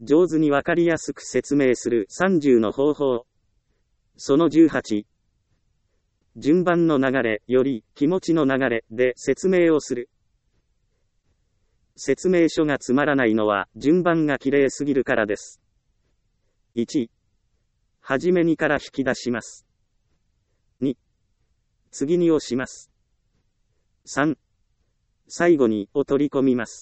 上手にわかりやすく説明する30の方法。その18。順番の流れより気持ちの流れで説明をする。説明書がつまらないのは順番が綺麗すぎるからです。1、はじめにから引き出します。2、次に押します。3、最後にを取り込みます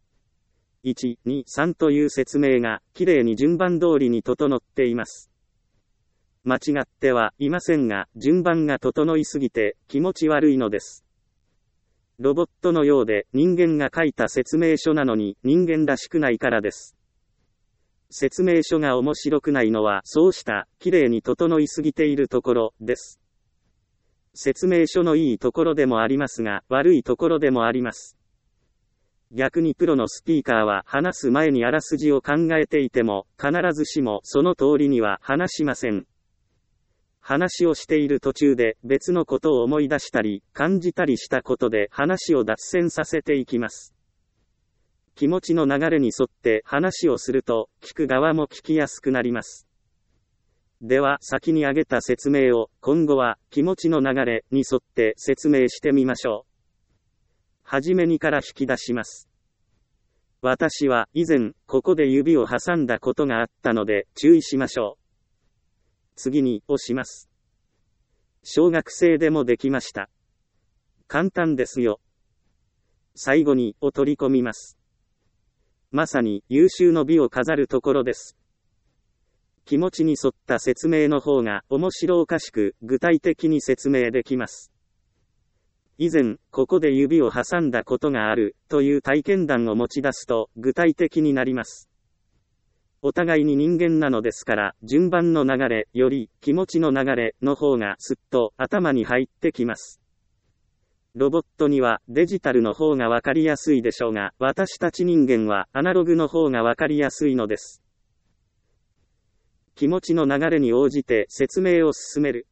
。1、2、3という説明が綺麗に順番通りに整っています。間違ってはいませんが、順番が整いすぎて気持ち悪いのです。ロボットのようで人間が書いた説明書なのに人間らしくないからです。説明書が面白くないのはそうした綺麗に整いすぎているところです。説明書のいいところでもありますが、悪いところでもあります。逆にプロのスピーカーは話す前にあらすじを考えていても、必ずしもその通りには話しません。話をしている途中で別のことを思い出したり、感じたりしたことで話を脱線させていきます。気持ちの流れに沿って話をすると、聞く側も聞きやすくなります。では、先に挙げた説明を、今後は気持ちの流れに沿って説明してみましょう。はじめにから引き出します。私は以前、ここで指を挟んだことがあったので、注意しましょう。次に、押します。小学生でもできました。簡単ですよ。最後に、を取り込みます。まさに、優秀の美を飾るところです。気持ちに沿った説明の方が、面白おかしく、具体的に説明できます。以前、ここで指を挟んだことがある、という体験談を持ち出すと、具体的になります。お互いに人間なのですから、順番の流れより、気持ちの流れの方がすっと頭に入ってきます。ロボットにはデジタルの方がわかりやすいでしょうが、私たち人間はアナログの方がわかりやすいのです。気持ちの流れに応じて説明を進める。